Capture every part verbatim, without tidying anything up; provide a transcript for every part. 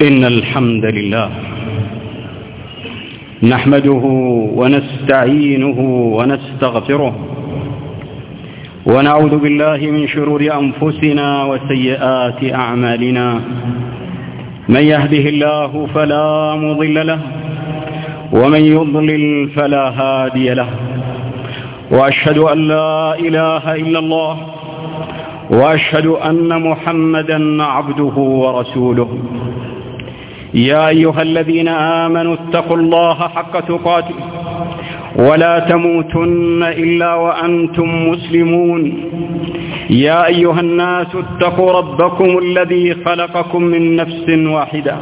إن الحمد لله نحمده ونستعينه ونستغفره ونعوذ بالله من شرور أنفسنا وسيئات أعمالنا. من يهده الله فلا مضل له ومن يضلل فلا هادي له، وأشهد أن لا إله إلا الله وأشهد أن محمدا عبده ورسوله. يا أيها الذين آمنوا اتقوا الله حق تقاته ولا تموتن إلا وأنتم مسلمون. يا أيها الناس اتقوا ربكم الذي خلقكم من نفس واحدة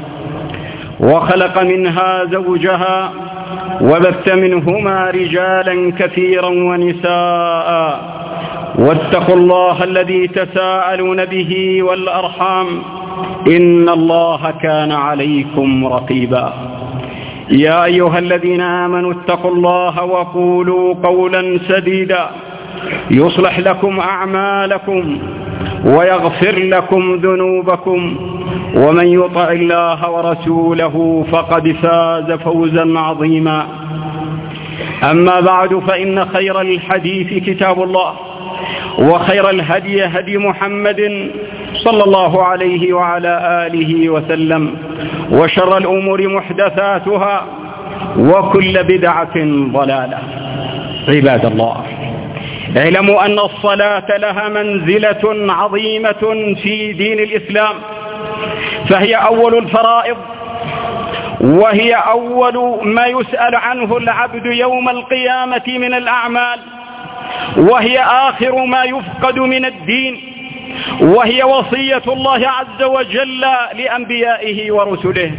وخلق منها زوجها وبث منهما رجالا كثيرا ونساء، واتقوا الله الذي تساءلون به والأرحام إن الله كان عليكم رقيبا. يا أيها الذين آمنوا اتقوا الله وقولوا قولا سديدا يصلح لكم أعمالكم ويغفر لكم ذنوبكم، ومن يطع الله ورسوله فقد فاز فوزا عظيما. أما بعد، فإن خير الحديث كتاب الله، وخير الهدي هدي محمد صلى الله عليه وعلى آله وسلم، وشر الأمور محدثاتها وكل بدعة ضلالة. عباد الله، اعلموا أن الصلاة لها منزلة عظيمة في دين الإسلام، فهي أول الفرائض، وهي أول ما يسأل عنه العبد يوم القيامة من الأعمال، وهي آخر ما يفقد من الدين، وهي وصية الله عز وجل لأنبيائه ورسله.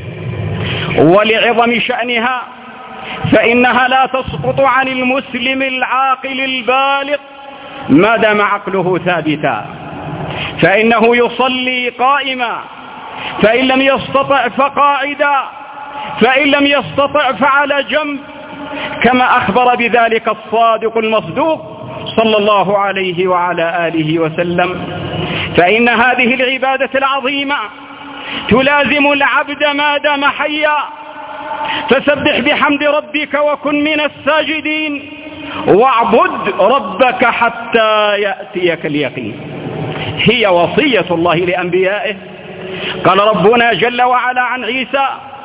ولعظم شأنها فإنها لا تسقط عن المسلم العاقل البالغ ما دام عقله ثابتا، فإنه يصلي قائما، فإن لم يستطع فقاعدا، فإن لم يستطع فعلى جنب، كما أخبر بذلك الصادق المصدوق صلى الله عليه وعلى آله وسلم. فإن هذه العبادة العظيمة تلازم العبد ما دام حيا، فسبح بحمد ربك وكن من الساجدين، واعبد ربك حتى يأتيك اليقين. هي وصية الله لأنبيائه. قال ربنا جل وعلا عن عيسى: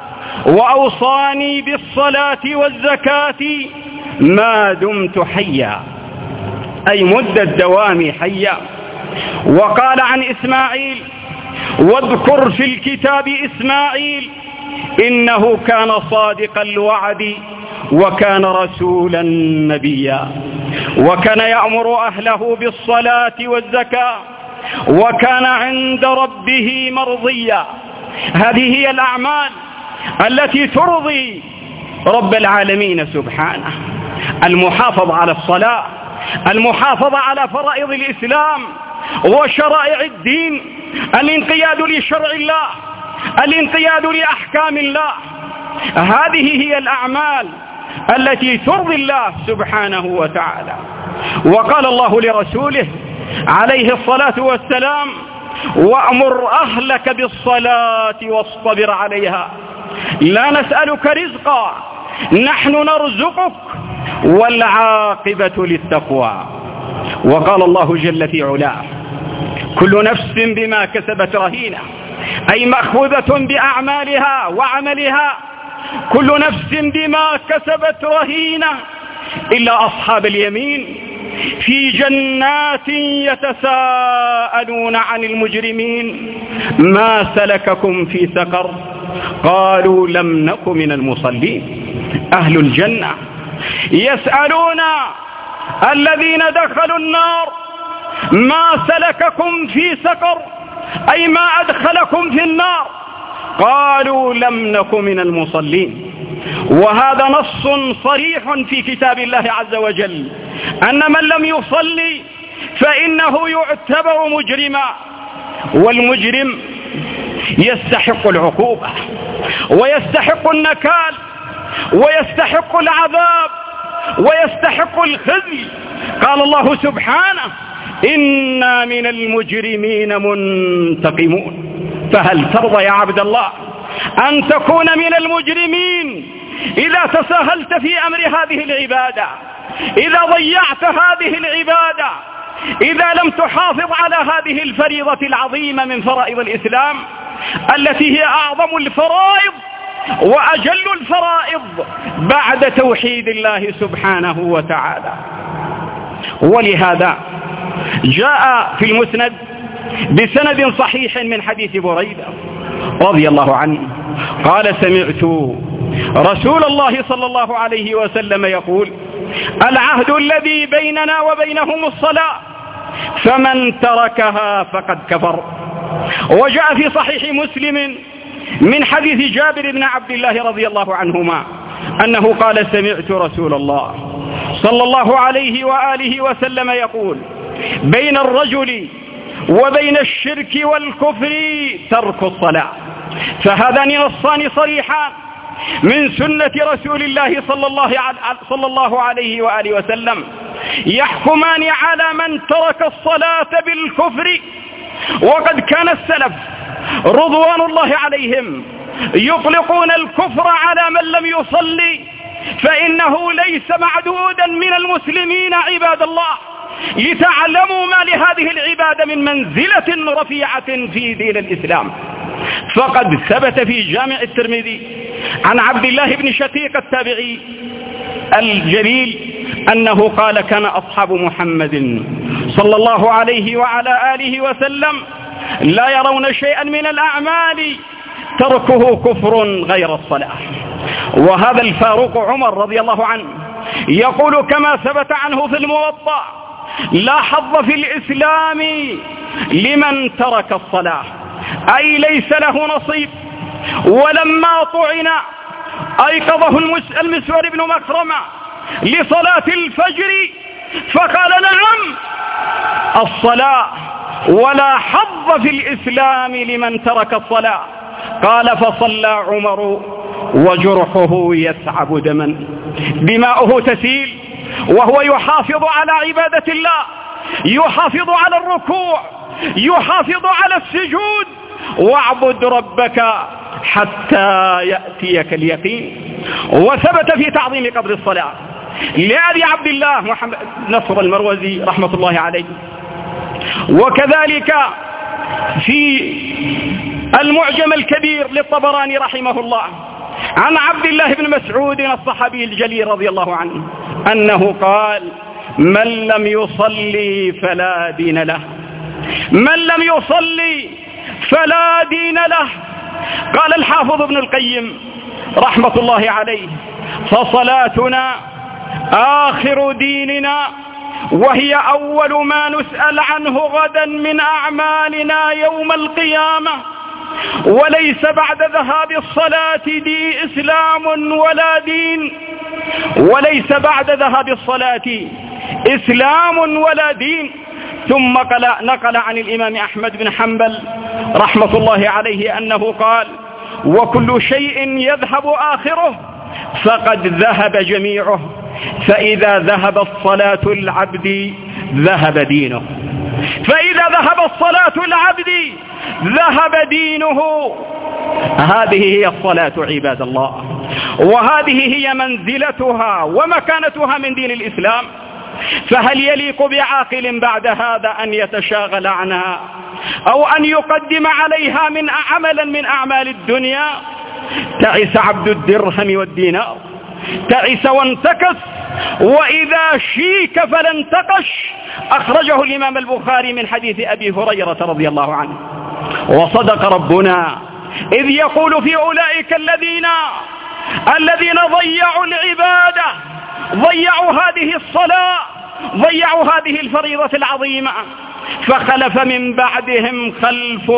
وأوصاني بالصلاة والزكاة ما دمت حيا، أي مدة دوامي حيا. وقال عن إسماعيل: واذكر في الكتاب إسماعيل إنه كان صادق الوعد وكان رسولا نبيا، وكان يأمر أهله بالصلاة والزكاة، وكان عند ربه مرضيا. هذه هي الأعمال التي ترضي رب العالمين سبحانه: المحافظة على الصلاة، المحافظة على فرائض الإسلام وشرائع الدين، الانقياد لشرع الله، الانقياد لأحكام الله. هذه هي الأعمال التي ترضي الله سبحانه وتعالى. وقال الله لرسوله عليه الصلاة والسلام: وأمر أهلك بالصلاة واصطبر عليها، لا نسألك رزقا نحن نرزقك والعاقبة للتقوى. وقال الله جل في علاه: كل نفس بما كسبت رهينة، أي مأخوذة بأعمالها وعملها. كل نفس بما كسبت رهينة إلا أصحاب اليمين في جنات يتساءلون عن المجرمين ما سلككم في سقر؟ قالوا لم نك من المصلين. أهل الجنة يسألون الذين دخلوا النار: ما سلككم في سقر؟ أي ما أدخلكم في النار؟ قالوا لم نك من المصلين. وهذا نص صريح في كتاب الله عز وجل أن من لم يصلي فإنه يعتبر مجرما، والمجرم يستحق العقوبة ويستحق النكال ويستحق العذاب ويستحق الخزي. قال الله سبحانه: إنا من المجرمين منتقمون. فهل ترضى يا عبد الله أن تكون من المجرمين إذا تساهلت في أمر هذه العبادة، إذا ضيعت هذه العبادة، إذا لم تحافظ على هذه الفريضة العظيمة من فرائض الإسلام التي هي أعظم الفرائض وأجل الفرائض بعد توحيد الله سبحانه وتعالى. ولهذا جاء في المسند بسند صحيح من حديث بريدة رضي الله عنه قال: سمعت رسول الله صلى الله عليه وسلم يقول: العهد الذي بيننا وبينهم الصلاة، فمن تركها فقد كفر. وجاء في صحيح مسلم من حديث جابر بن عبد الله رضي الله عنهما أنه قال: سمعت رسول الله صلى الله عليه وآله وسلم يقول: بين الرجل وبين الشرك والكفر ترك الصلاة. فهذان نصان صريحان من سنة رسول الله صلى الله عليه وآله وسلم يحكمان على من ترك الصلاة بالكفر. وقد كان السلف رضوان الله عليهم يطلقون الكفر على من لم يصلي، فإنه ليس معدودا من المسلمين عباد الله، لتعلموا ما لهذه العبادة من منزلة رفيعة في دين الإسلام. فقد ثبت في جامع الترمذي عن عبد الله بن شقيق التابعي الجليل أنه قال: كان أصحاب محمد صلى الله عليه وعلى آله وسلم لا يرون شيئا من الأعمال تركه كفر غير الصلاة. وهذا الفاروق عمر رضي الله عنه يقول كما ثبت عنه في الموطأ: لا حظ في الإسلام لمن ترك الصلاة، أي ليس له نصيب. ولما طعن أيقظه المسور بن مكرمة لصلاة الفجر فقال: نعم الصلاة، ولا حظ في الإسلام لمن ترك الصلاة. قال: فصلى عمر وجرحه يسعب دما، دماؤه تسيل وهو يحافظ على عبادة الله، يحافظ على الركوع، يحافظ على السجود. واعبد ربك حتى يأتيك اليقين. وثبت في تعظيم قدر الصلاة لأبي عبد الله محمد نصر المروزي رحمة الله عليه، وكذلك في المعجم الكبير للطبراني رحمه الله عن عبد الله بن مسعود الصحابي الجليل رضي الله عنه أنه قال: من لم يصلي فلا دين له، من لم يصلي فلا دين له. قال الحافظ ابن القيم رحمة الله عليه: فصلاتنا آخر ديننا، وهي أول ما نسأل عنه غدا من أعمالنا يوم القيامة، وليس بعد ذهاب الصلاة دي إسلام ولا دين، وليس بعد ذهاب الصلاة إسلام ولا دين. ثم نقل عن الإمام أحمد بن حنبل رحمة الله عليه أنه قال: وكل شيء يذهب آخره فقد ذهب جميعه، فإذا ذهب الصلاة العبد ذهب دينه، فإذا ذهب الصلاة العبد ذهب دينه. هذه هي الصلاة عباد الله، وهذه هي منزلتها ومكانتها من دين الإسلام. فهل يليق بعاقل بعد هذا أن يتشاغل عنها أو أن يقدم عليها من عملا من أعمال الدنيا؟ تعس عبد الدرهم والدينار، تعس وانتكس، وإذا شيك فلا انتقش. أخرجه الإمام البخاري من حديث أبي هريرة رضي الله عنه. وصدق ربنا إذ يقول في أولئك الذين الذين ضيعوا العبادة، ضيعوا هذه الصلاة، ضيعوا هذه الفريضة العظيمة. فخلف من بعدهم خلف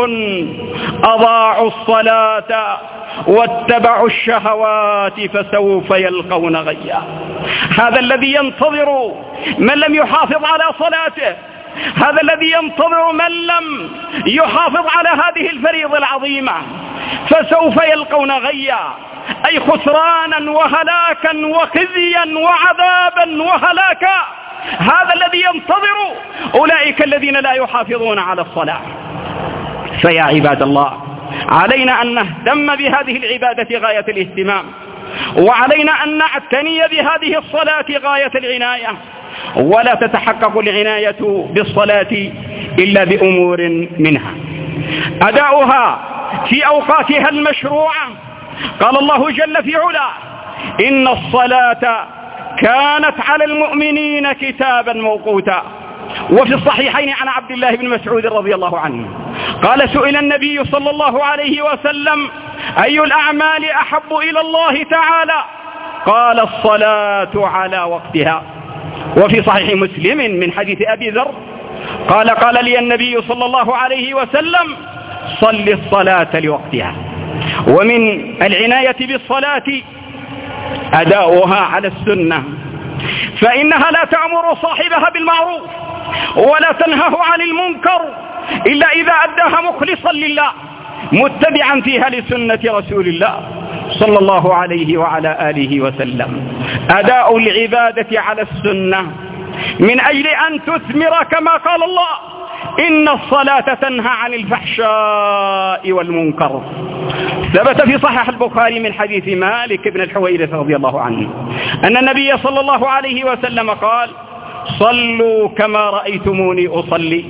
أضاعوا الصلاة واتبعوا الشهوات فسوف يلقون غيا. هذا الذي ينتظر من لم يحافظ على صلاته، هذا الذي ينتظر من لم يحافظ على هذه الفريضة العظيمة، فسوف يلقون غيا، أي خسرانا وهلاكا وخزيا وعذابا وهلاكا. هذا الذي ينتظر أولئك الذين لا يحافظون على الصلاة. فيا عباد الله، علينا أن نهتم بهذه العبادة غاية الاهتمام، وعلينا أن نعتني بهذه الصلاة غاية العناية، ولا تتحقق العناية بالصلاة إلا بأمور منها: أداؤها في أوقاتها المشروعة. قال الله جل في علاه: إن الصلاة كانت على المؤمنين كتابا موقوتا. وفي الصحيحين عن عبد الله بن مسعود رضي الله عنه قال: سئل النبي صلى الله عليه وسلم: أي الأعمال أحب إلى الله تعالى؟ قال: الصلاة على وقتها. وفي صحيح مسلم من حديث أبي ذر قال: قال لي النبي صلى الله عليه وسلم: صل الصلاة لوقتها. ومن العناية بالصلاة أداؤها على السنة، فإنها لا تأمر صاحبها بالمعروف ولا تنهه عن المنكر إلا إذا أداها مخلصا لله متبعا فيها لسنة رسول الله صلى الله عليه وعلى آله وسلم. أداء العبادة على السنة من أجل أن تثمر كما قال الله: إن الصلاة تنهى عن الفحشاء والمنكر. ثبت في صحيح البخاري من حديث مالك بن الحويرث رضي الله عنه أن النبي صلى الله عليه وسلم قال: صلوا كما رأيتموني أصلي.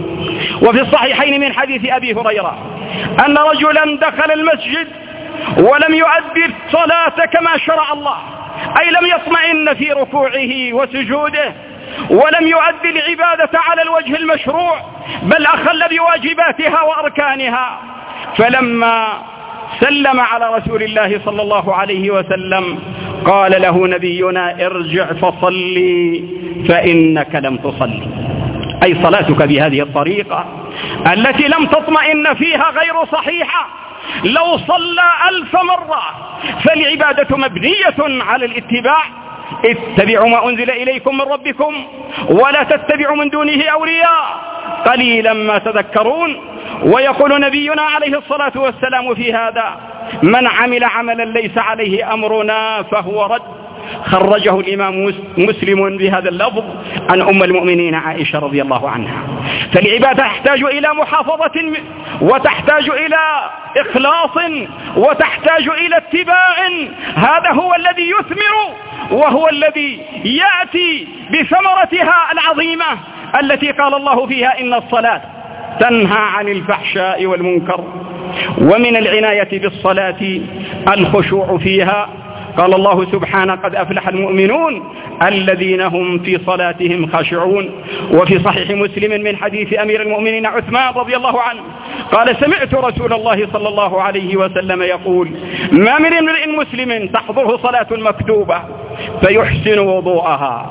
وفي الصحيحين من حديث أبي هريرة أن رجلا دخل المسجد ولم يؤدي الصلاة كما شرع الله، أي لم يطمئن في ركوعه وسجوده، ولم يؤدي العبادة على الوجه المشروع، بل أخل بواجباتها وأركانها. فلما سلم على رسول الله صلى الله عليه وسلم قال له نبينا: ارجع فصلي فإنك لم تصلي. أي صلاتك بهذه الطريقة التي لم تطمئن فيها غير صحيحة. لو صلى ألف مرة فالعبادة مبنية على الاتباع. اتبعوا ما أنزل إليكم من ربكم ولا تتبعوا من دونه أولياء قليلا ما تذكرون. ويقول نبينا عليه الصلاة والسلام في هذا: من عمل عملا ليس عليه أمرنا فهو رد. خرجه الإمام مسلم بهذا اللفظ عن أم المؤمنين عائشة رضي الله عنها. فالعبادة تحتاج إلى محافظة، وتحتاج إلى إخلاص، وتحتاج إلى اتباع. هذا هو الذي يثمر، وهو الذي يأتي بثمرتها العظيمة التي قال الله فيها: إن الصلاة تنهى عن الفحشاء والمنكر. ومن العناية بالصلاة الخشوع فيها. قال الله سبحانه: قد أفلح المؤمنون الذين هم في صلاتهم خاشعون. وفي صحيح مسلم من حديث أمير المؤمنين عثمان رضي الله عنه قال: سمعت رسول الله صلى الله عليه وسلم يقول: ما من امرئ مسلم تحضره صلاة مكتوبة فيحسن وضوءها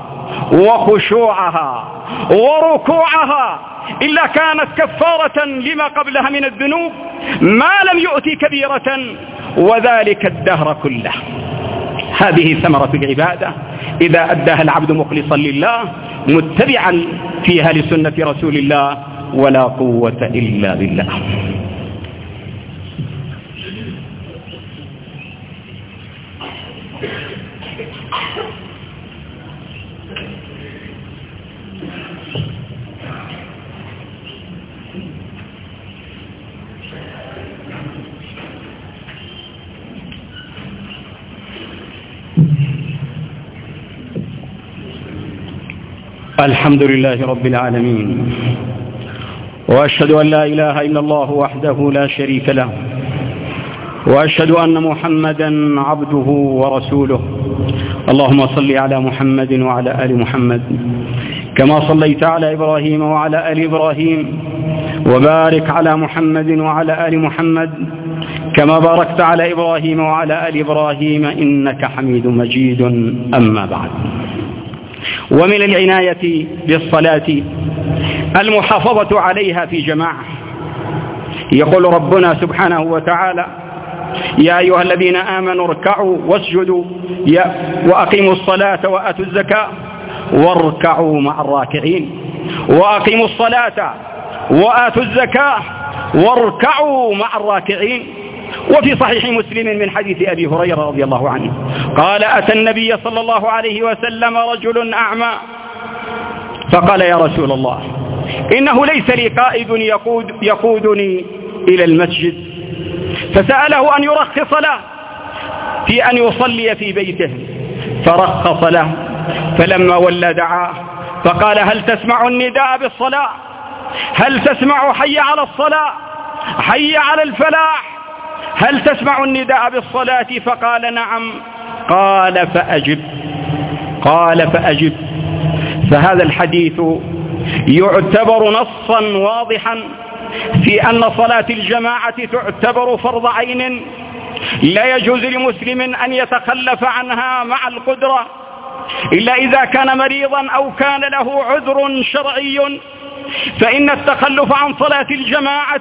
وخشوعها وركوعها إلا كانت كفارة لما قبلها من الذنوب ما لم يؤتي كبيرة، وذلك الدهر كله. هذه ثمرة العبادة إذا أداها العبد مخلصا لله متبعا فيها لسنة رسول الله، ولا قوة إلا بالله. الحمد لله رب العالمين، وأشهد أن لا إله إلا الله وحده لا شريك له، وأشهد أن محمدا عبده ورسوله. اللهم صل على محمد وعلى آل محمد كما صليت على إبراهيم وعلى آل إبراهيم، وبارك على محمد وعلى آل محمد كما باركت على إبراهيم وعلى آل إبراهيم إنك حميد مجيد. أما بعد، ومن العناية بالصلاة المحافظة عليها في جماعة. يقول ربنا سبحانه وتعالى: يا أيها الذين آمنوا اركعوا واسجدوا وأقيموا الصلاة وآتوا الزكاة واركعوا مع الراكعين. وأقيموا الصلاة وآتوا الزكاة واركعوا مع الراكعين. وفي صحيح مسلم من حديث أبي هريرة رضي الله عنه قال: أتى النبي صلى الله عليه وسلم رجل أعمى فقال: يا رسول الله، إنه ليس لي قائد يقود يقودني إلى المسجد، فسأله أن يرخص له في أن يصلي في بيته فرخص له. فلما ولى دعاه فقال: هل تسمع النداء بالصلاة؟ هل تسمع حي على الصلاة؟ حي على الفلاح؟ هل تسمع النداء بالصلاة؟ فقال: نعم. قال: فأجب. قال: فأجب. فهذا الحديث يعتبر نصا واضحا في أن صلاة الجماعة تعتبر فرض عين لا يجوز لمسلم أن يتخلف عنها مع القدرة، إلا إذا كان مريضا أو كان له عذر شرعي، فإن التخلف عن صلاة الجماعة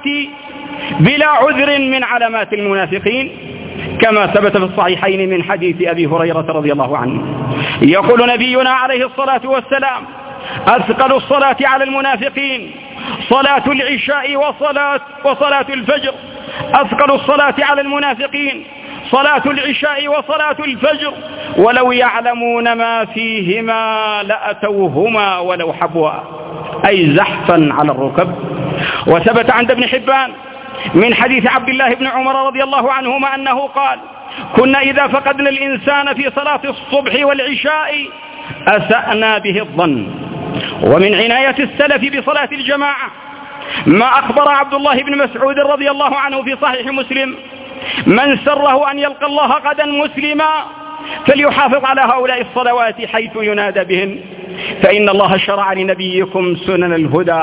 بلا عذر من علامات المنافقين، كما ثبت في الصحيحين من حديث أبي هريرة رضي الله عنه. يقول نبينا عليه الصلاة والسلام: أثقل الصلاة على المنافقين صلاة العشاء وصلاة, وصلاة الفجر. أثقل الصلاة على المنافقين صلاة العشاء وصلاة الفجر، ولو يعلمون ما فيهما لأتوهما ولو حبوا، أي زحفا على الركب. وثبت عند ابن حبان من حديث عبد الله بن عمر رضي الله عنهما أنه قال: كنا إذا فقدنا الإنسان في صلاة الصبح والعشاء أسأنا به الظن. ومن عناية السلف بصلاة الجماعة ما أخبر عبد الله بن مسعود رضي الله عنه في صحيح مسلم: من سره أن يلقى الله غدا مسلما فليحافظ على هؤلاء الصلوات حيث ينادى بهن، فإن الله شرع لنبيكم سنن الهدى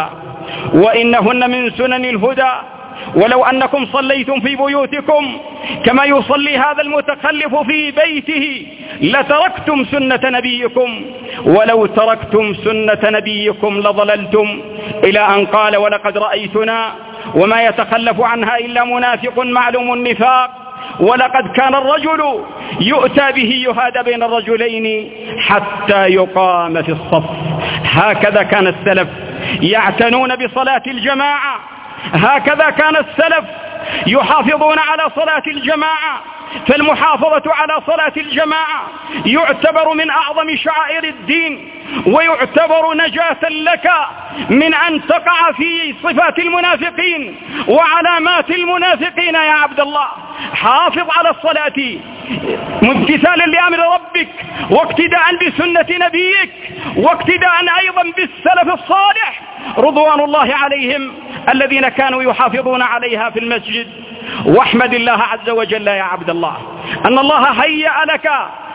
وإنهن من سنن الهدى، ولو أنكم صليتم في بيوتكم كما يصلي هذا المتخلف في بيته لتركتم سنة نبيكم، ولو تركتم سنة نبيكم لضللتم، إلى أن قال: ولقد رأيتنا وما يتخلف عنها إلا منافق معلوم النفاق، ولقد كان الرجل يؤتى به يهادى بين الرجلين حتى يقام في الصف. هكذا كان السلف يعتنون بصلاة الجماعة، هكذا كان السلف يحافظون على صلاة الجماعة. فالمحافظة على صلاة الجماعة يعتبر من أعظم شعائر الدين، ويعتبر نجاة لك من أن تقع في صفات المنافقين وعلامات المنافقين. يا عبد الله، حافظ على الصلاة امتثالا لأمر ربك، واقتداء بسنة نبيك، واقتداء أيضا بالسلف الصالح رضوان الله عليهم الذين كانوا يحافظون عليها في المسجد. واحمد الله عز وجل يا عبد الله أن الله هيأ لك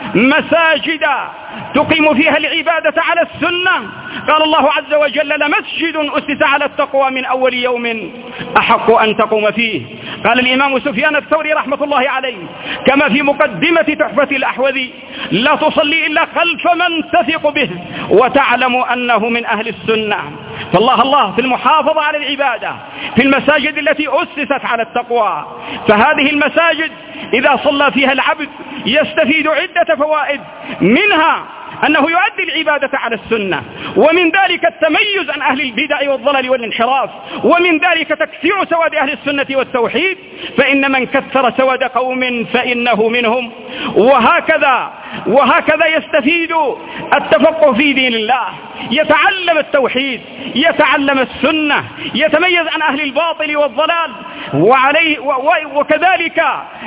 مساجد تقيم فيها العبادة على السنة. قال الله عز وجل: لمسجد أسس على التقوى من أول يوم أحق أن تقوم فيه. قال الإمام سفيان الثوري رحمة الله عليه كما في مقدمة تحفة الأحوذي: لا تصلي إلا خلف من تثق به وتعلم أنه من أهل السنة. فالله الله في المحافظة على العبادة في المساجد التي أسست على التقوى. فهذه المساجد إذا صلى فيها العبد يستفيد عدة فوائد، منها أنه يؤدي العبادة على السنة، ومن ذلك التميز عن أهل البدع والضلال والانحراف، ومن ذلك تكثير سواد أهل السنة والتوحيد، فإن من كثر سواد قوم فإنه منهم. وهكذا وهكذا يستفيد التفقه في دين الله، يتعلم التوحيد، يتعلم السنة، يتميز عن أهل الباطل والضلال، وعليه وكذلك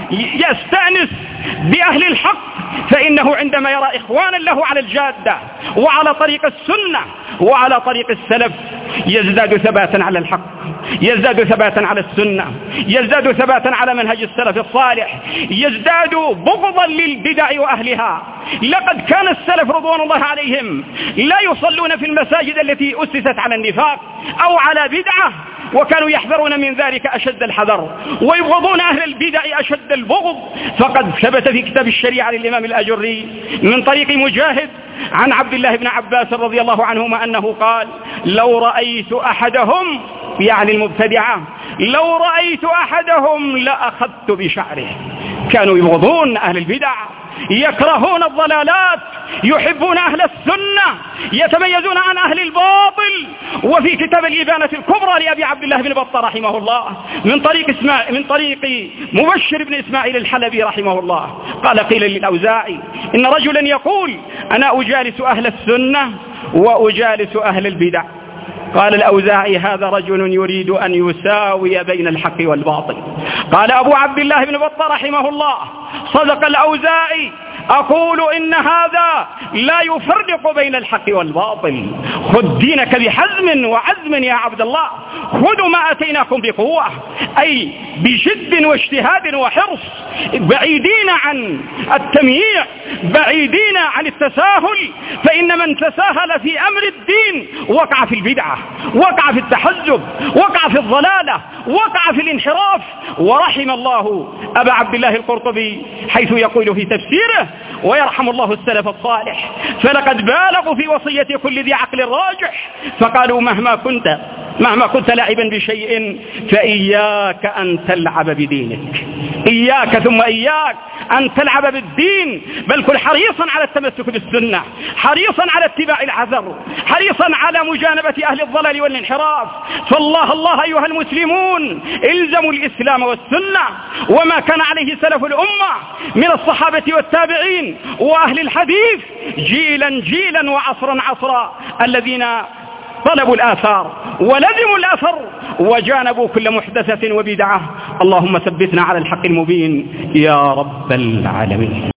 يستأنس بأهل الحق، فإنه عندما يرى إخوانا له على الجادة وعلى طريق السنة وعلى طريق السلف يزداد ثباتا على الحق، يزداد ثباتا على السنة، يزداد ثباتا على منهج السلف الصالح، يزداد بغضا للبدع وأهلها. لقد كان السلف رضوان الله عليهم لا يصلون في المساجد التي أسست على النفاق أو على بدعة، وكانوا يحذرون من ذلك أشد الحذر، ويبغضون أهل البدع أشد البغض. فقد ثبت في كتاب الشريعة للإمام الأجري من طريق مجاهد عن عبد الله بن عباس رضي الله عنهما أنه قال: لو رأيت أحدهم، يعني المبتدعة، لو رأيت أحدهم لأخذت بشعره. كانوا يبغضون أهل البدع، يكرهون الضلالات، يحبون أهل السنة، يتميزون عن أهل الباطل. وفي كتاب الإبانة الكبرى لأبي عبد الله بن بطة رحمه الله من طريق اسماء من طريق مبشر بن إسماعيل الحلبي رحمه الله قال: قيل للأوزاعي إن رجلا يقول: أنا أجالس أهل السنة وأجالس أهل البدع. قال الأوزاعي: هذا رجل يريد أن يساوي بين الحق والباطل. قال أبو عبد الله بن بطة رحمه الله: صدق الأوزاعي: أقول إن هذا لا يفرق بين الحق والباطل. خذ دينك بحزم وعزم يا عبد الله، خذوا ما أتيناكم بقوة، أي بجد واجتهاد وحرص، بعيدين عن التمييع، بعيدين عن التساهل، فإن من تساهل في أمر الدين وقع في البدعة، وقع في التحزب، وقع في الضلالة، وقع في الانحراف. ورحم الله أبا عبد الله القرطبي حيث يقول في تفسيره: ويرحم الله السلف الصالح، فلقد بالغوا في وصية كل ذي عقل راجح، فقالوا مهما كنت مهما كنت لاعبا بشيء فإياك أن تلعب بدينك، إياك ثم إياك أن تلعب بالدين، بل كن حريصا على التمسك بالسنة، حريصا على اتباع العذر، حريصا على مجانبة أهل الضلال والانحراف. فالله الله أيها المسلمون، الزموا الإسلام والسنة وما كان عليه سلف الأمة من الصحابة والتابعين وأهل الحديث، جيلا جيلا وعصرا عصرا، الذين طلبوا الآثار ولزموا الأثر وجانبوا كل محدثة وبدعة. اللهم ثبتنا على الحق المبين يا رب العالمين.